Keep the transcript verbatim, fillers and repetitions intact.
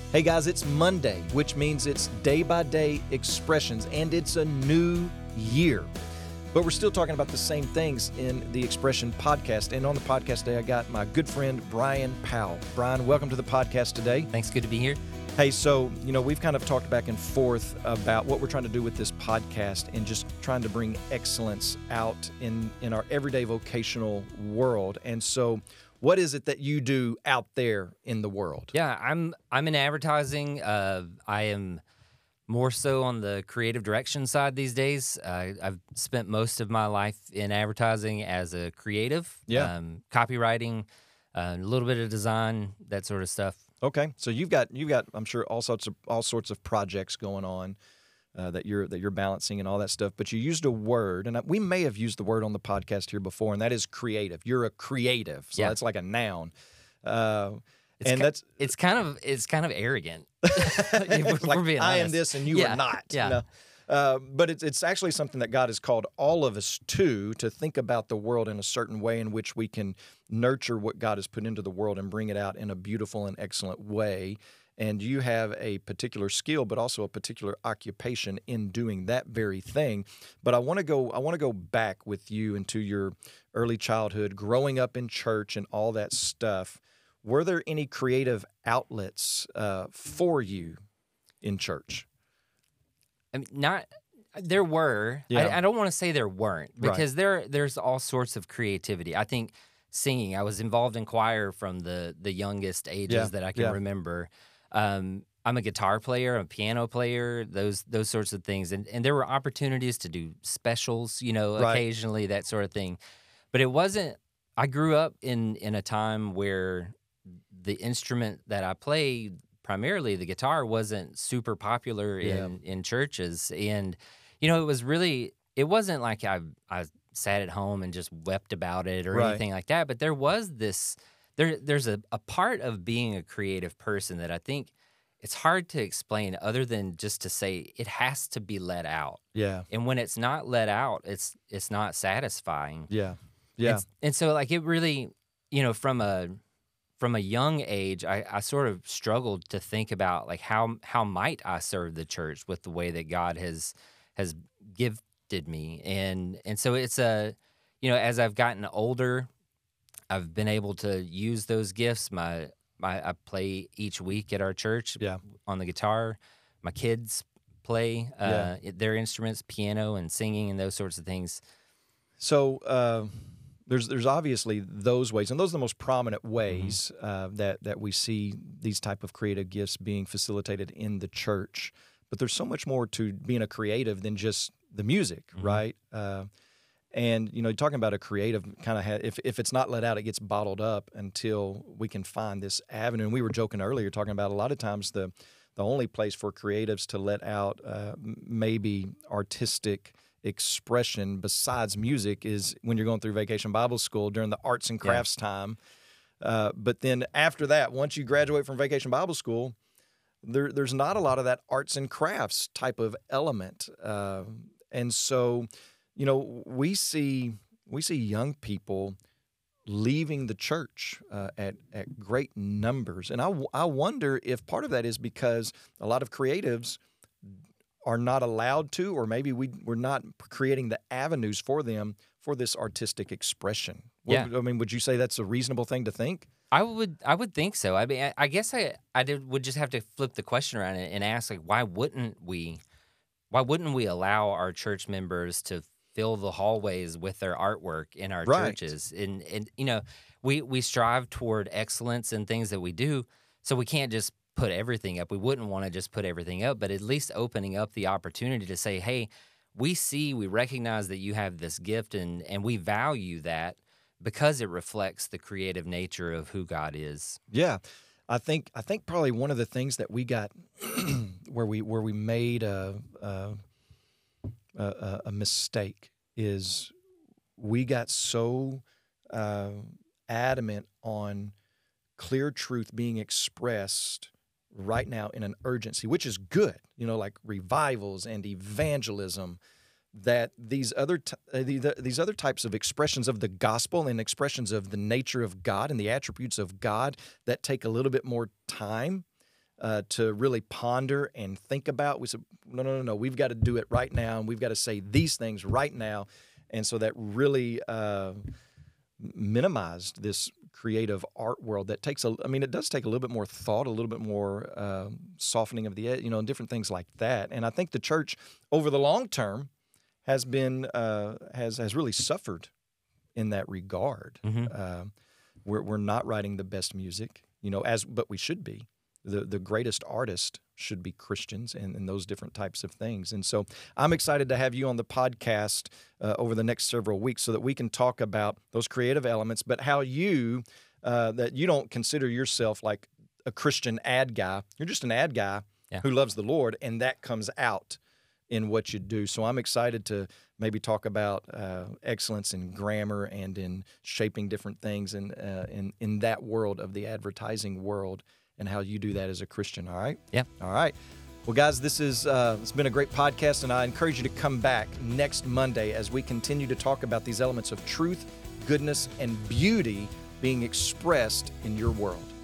Hey guys, it's Monday, which means it's day-by-day expressions, and it's a new year. But we're still talking about the same things in the Expression podcast. And on the podcast today, I got my good friend, Brian Powell. Brian, welcome to the podcast today. Thanks, good to be here. Hey, so, you know, we've kind of talked back and forth about what we're trying to do with this podcast and just trying to bring excellence out in, in our everyday vocational world. And so what is it that you do out there in the world? Yeah, I'm I'm in advertising. Uh, I am more so on the creative direction side these days. Uh, I've spent most of my life in advertising as a creative, Yeah. um, copywriting, uh, a little bit of design, that sort of stuff. Okay, so you've got you've got I'm sure all sorts of all sorts of projects going on uh, that you're that you're balancing and all that stuff. But you used a word, and we may have used the word on the podcast here before, and that is creative. You're a creative, so Yeah. that's like a noun, uh, It's and ki- that's It's kind of it's kind of arrogant. If it's we're like being I am honest. this and you Yeah, are not. yeah. You know? Uh, but it's it's actually something that God has called all of us to to think about the world in a certain way in which we can nurture what God has put into the world and bring it out in a beautiful and excellent way. And you have a particular skill, but also a particular occupation in doing that very thing. But I want to go I want to go back with you into your early childhood, growing up in church and all that stuff. Were there any creative outlets uh, for you in church? I mean, not there were. Yeah. I, I don't want to say there weren't Right. because there there's all sorts of creativity. I think singing. I was involved in choir from the the youngest ages Yeah, that I can yeah. remember. Um, I'm a guitar player, I'm a piano player, those those sorts of things, and and there were opportunities to do specials, you know, Right. occasionally that sort of thing. But it wasn't. I grew up in in a time where the instrument that I played, primarily the guitar, wasn't super popular Yeah. in in churches, and you know, it was really. It wasn't like I I sat at home and just wept about it or Right. anything like that. But there was this. There there's a, a part of being a creative person that I think it's hard to explain other than just to say it has to be let out. Yeah, And when it's not let out, it's it's not satisfying. yeah, yeah, And, and so like it really, you know, from a from a young age, I, I sort of struggled to think about like how how might I serve the church with the way that God has has gifted me. And and so it's a, you know, as I've gotten older, I've been able to use those gifts. My my I play each week at our church yeah. on the guitar. My kids play uh, their instruments, piano and singing and those sorts of things. So uh, there's there's obviously those ways, and those are the most prominent ways uh, that that we see these type of creative gifts being facilitated in the church. But there's so much more to being a creative than just the music, right? Uh, and you know, you're talking about a creative kind of ha- if if it's not let out, it gets bottled up until we can find this avenue. And we were joking earlier, talking about a lot of times the the only place for creatives to let out uh, m- maybe artistic expression besides music is when you're going through Vacation Bible School during the arts and Yeah. crafts time. Uh, but then after that, once you graduate from Vacation Bible School, there, there's not a lot of that arts and crafts type of element. Uh, and so, you know, we see we see young people leaving the church uh, at at great numbers, and I, w- I wonder if part of that is because a lot of creatives are not allowed to, or maybe we we're not creating the avenues for them for this artistic expression. What- Yeah. I mean, would you say that's a reasonable thing to think? I would I would think so. I mean, I, I guess I I did, would just have to flip the question around and ask like, why wouldn't we why wouldn't we allow our church members to fill the hallways with their artwork in our Right. churches? And and you know, we we strive toward excellence in things that we do, so we can't just put everything up. We wouldn't want to just put everything up, but at least opening up the opportunity to say, hey, we see, we recognize that you have this gift, and and we value that because it reflects the creative nature of who God is. Yeah, I think I think probably one of the things that we got where we where we made a a, a, a mistake is we got so uh, adamant on clear truth being expressed right now in an urgency, which is good, you know, like revivals and evangelism, that these other t- uh, the, these other types of expressions of the gospel and expressions of the nature of God and the attributes of God that take a little bit more time uh, to really ponder and think about. We said, no, no, no, no, we've got to do it right now, and we've got to say these things right now. And so that really uh, minimized this creative art world that takes a, I mean, it does take a little bit more thought, a little bit more uh, softening of the edge, you know, and different things like that. And I think the church over the long term has been, uh, has, has really suffered in that regard. Mm-hmm. Uh, we're, we're not writing the best music, you know, as, but we should be. The, the greatest artists should be Christians and, and those different types of things. And so I'm excited to have you on the podcast uh, over the next several weeks so that we can talk about those creative elements, but how you, uh, that you don't consider yourself like a Christian ad guy. You're just an ad guy yeah. who loves the Lord, and that comes out in what you do. So I'm excited to maybe talk about uh, excellence in grammar and in shaping different things in, uh, in, in that world of the advertising world, and how you do that as a Christian, all right? Yeah. All right. Well, guys, this is uh, it's been a great podcast, and I encourage you to come back next Monday as we continue to talk about these elements of truth, goodness, and beauty being expressed in your world.